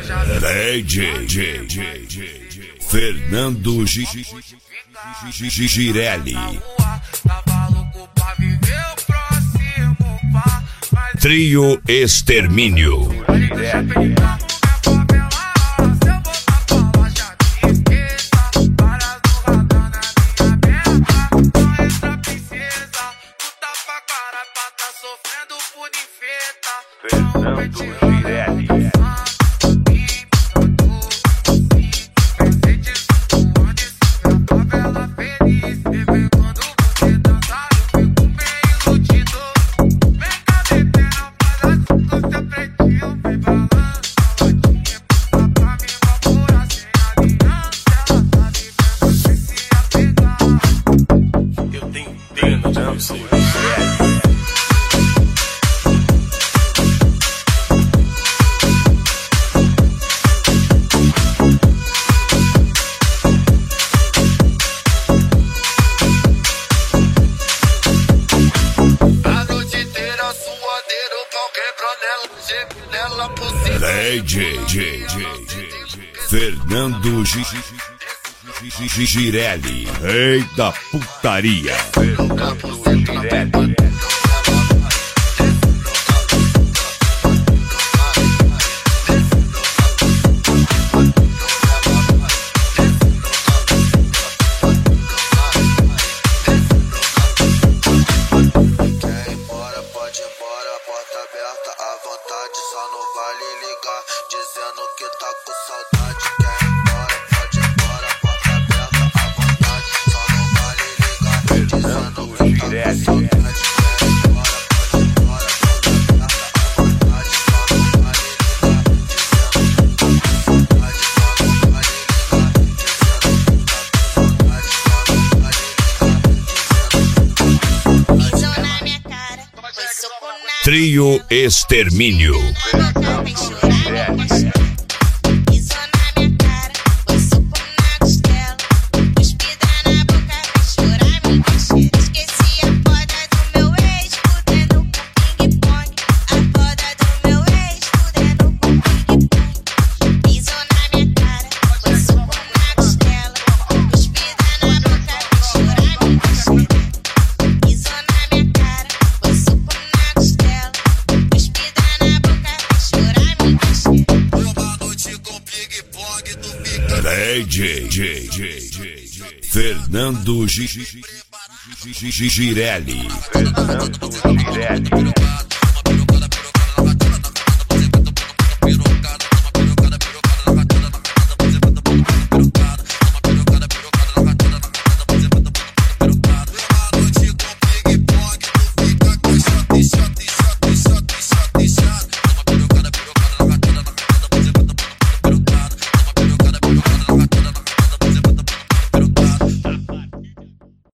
Fernando Girelli. Trio Extermínio. Fernando Girelli. Eu tenho pena de você. Fernando Girelli, rei da putaria. Fernando Girelli. Só não vale ligar, dizendo que tá com saudade. Quer ir embora, pode ir embora, porta aberta à vontade. Só não vale ligar, dizendo que tá com saudade. Quer ir embora, pode ir embora, porta aberta à vontade. Só não vale ligar, dizendo que tá com saudade. Só não vale ligar, dizendo que tá com saudade. Só não vale ligar, dizendo que tá com saudade. Pisou na minha cara, foi soco na Trio Extermínio. Fernando Girelli. Fernando Girelli.